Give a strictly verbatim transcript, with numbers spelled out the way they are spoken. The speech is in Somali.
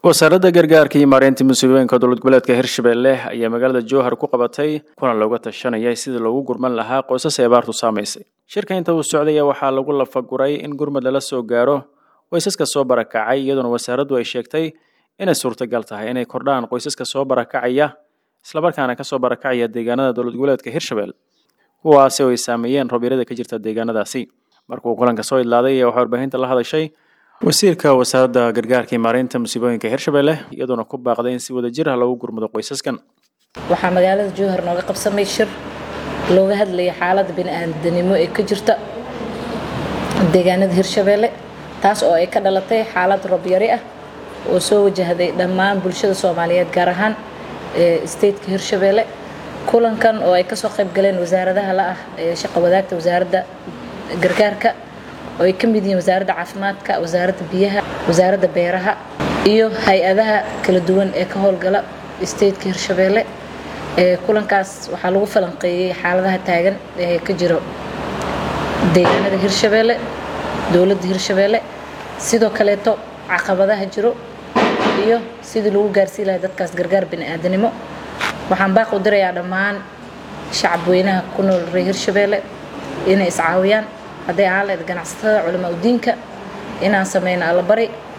wasaaradda gargaarka iyo maareynta musiibooyinka dowlad goboleedka Hirshabelle ayaa magaalada Jowhar ku qabatay kulan looga tashanayay sidii loogu gurman lahaa qoysas ay abaartu saameysay. Shirka inta uu socday waxaa lagu lafaguray in gurmad la soo gaaro qoysaska soo barakacay iyadoo wasaaraddu ay sheegtay inay suurtagal tahay inay kordhaan qoysaska soo barakacaya isla markaana ka soo barakacaya deegaanada dowlad goboleedka Hirshabelle kuwaas oo ay saameeyeen roobirada ka jirta deegaanadaasi. Markuu kulanka soo idlaaday waxa warbaahinta la hadashay wasiirka wasaaradda gargaarka iyo maareynta musiibooyinka Hirshabelle iyadoo ku baaqday in si wada jir ah loogu gurmado qoysaskan. Waxaa magaalada Jowhar nooga qabsamay shir looga hadlayo xaaladda bini'aadanimo ee ka jirta deegaanada Hirshabelle taas oo ay ka dhalatay xaalad roob yari ah oo soo wajahday dhammaan bulshada Soomaaliyeed gaar ahaan ee state-ka Hirshabelle. Kulankan oo ay ka soo qayb galeen wasaaradaha la ah ee shaqo wadaagta wasaaradda gargaarka oo ay ka mid yihiin wasaaradda caafimaadka, wasaaradda biyaha, wasaaradda beeraha iyo hay'adaha kala duwan ee ka howlgala state-ka Hirshabelle. ee kulankaas waxaa lagu falanqeeyay xaaladaha taagan ee ka jiro deegaanada Hirshabelle, dowladda Hirshabelle, sidoo kale to caqabadaha jiro iyo sidii lagu gaarsiin lahaa dadkaas gargaar bini'aadanimo. Waxaan baaq u dirayaa dhammaan shacab weynaha ku nool reer Hirshabelle inay is caawiyaan hadday ahaan lahayd ganacsatada, culamaa u diinka inaan sameeyno alla bari